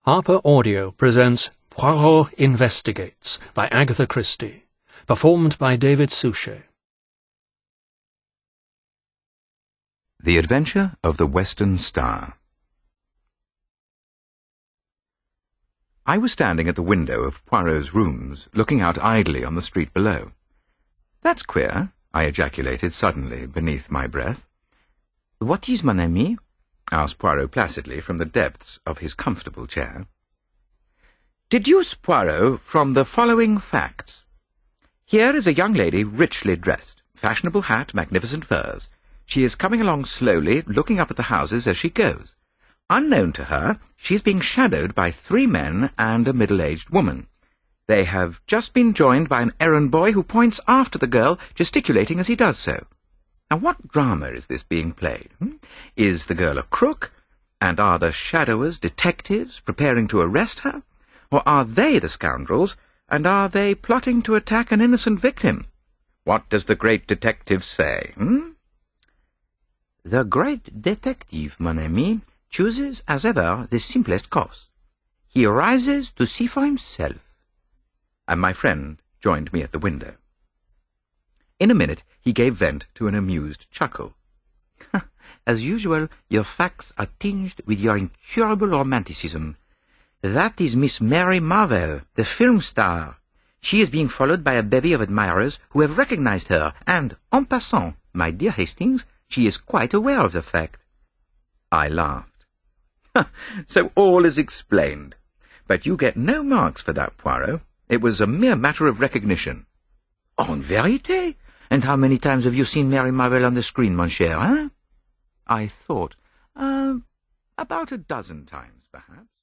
Harper Audio presents Poirot Investigates by Agatha Christie, performed by David Suchet. The Adventure of the Western Star. I was standing at the window of Poirot's rooms, looking out idly on the street below. "That's queer," I ejaculated suddenly beneath my breath. "What is, mon ami?" asked Poirot placidly from the depths of his comfortable chair. "Deduce, Poirot, from the following facts. Here is a young lady richly dressed, fashionable hat, magnificent furs. She is coming along slowly, looking up at the houses as she goes. Unknown to her, she is being shadowed by 3 men and a middle-aged woman. They have just been joined by an errand boy who points after the girl, gesticulating as he does so. Now, what drama is this being played? Is the girl a crook? And are the shadowers detectives preparing to arrest her? Or are they the scoundrels, and are they plotting to attack an innocent victim? What does the great detective say? The great detective, mon ami, chooses, as ever, the simplest course. He rises to see for himself." And my friend joined me at the window. In a minute he gave vent to an amused chuckle. "As usual, your facts are tinged with your incurable romanticism. That is Miss Mary Marvell, the film star. She is being followed by a bevy of admirers who have recognized her, and, en passant, my dear Hastings, she is quite aware of the fact." I laughed. "So all is explained. But you get no marks for that, Poirot. It was a mere matter of recognition." "En vérité? And how many times have you seen Mary Marvell on the screen, mon cher, hein?" I thought, about a dozen times, perhaps.